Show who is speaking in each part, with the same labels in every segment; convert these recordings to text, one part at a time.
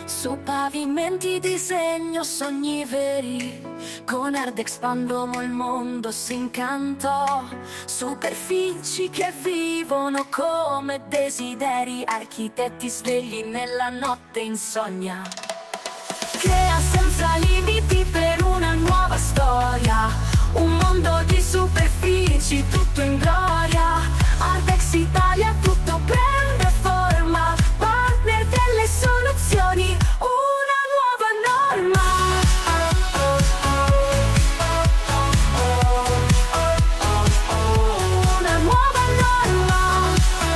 Speaker 1: Su pavimenti disegno sogni veri, con arte espando il mondo s'incanto. Superfici che vivono come desideri, architetti svegli nella notte insonnia. Crea senza limiti per una nuova storia, un mondo di superfici tutto in gloria. Arbex Italia tutto prende forma, partner delle soluzioni, una nuova norma. Una nuova norma.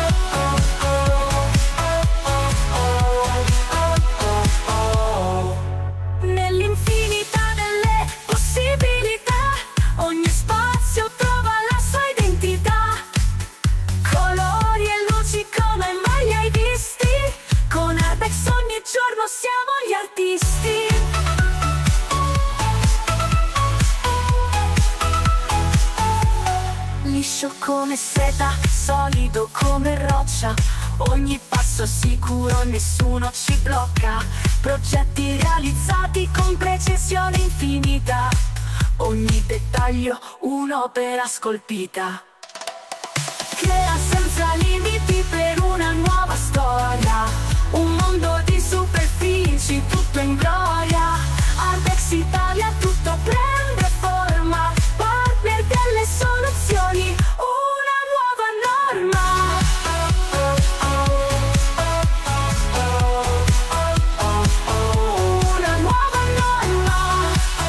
Speaker 1: Nell'infinità delle possibilità, ogni spazio trova la sua identità. Colori e luci come mai li hai visti? Con Arbex ogni giorno siamo gli artisti. Liscio come seta, solido come roccia, ogni passo sicuro, nessuno ci blocca. Progetti realizzati con precisione infinita, ogni dettaglio un'opera scolpita. Crea senza limiti per una nuova storia, un mondo di superfici tutto in gloria. Arbex Italia tutto prende forma, partner delle soluzioni, una nuova norma. Una nuova norma.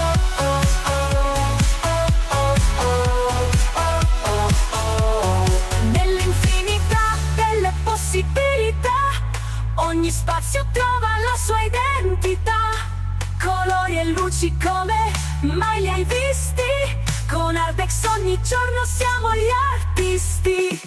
Speaker 1: Nell'infinità delle possibilità, ogni spazio trova la sua identità. Colori e luci come mai li hai visti? Con Arbex ogni giorno siamo gli artisti.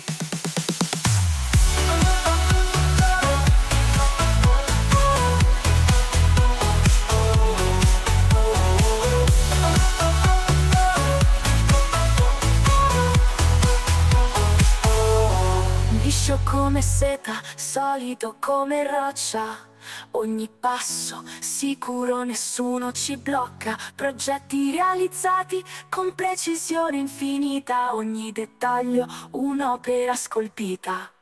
Speaker 1: Liscio come seta, solido come roccia, ogni passo sicuro, nessuno ci blocca. Progetti realizzati con precisione infinita, ogni dettaglio un'opera scolpita.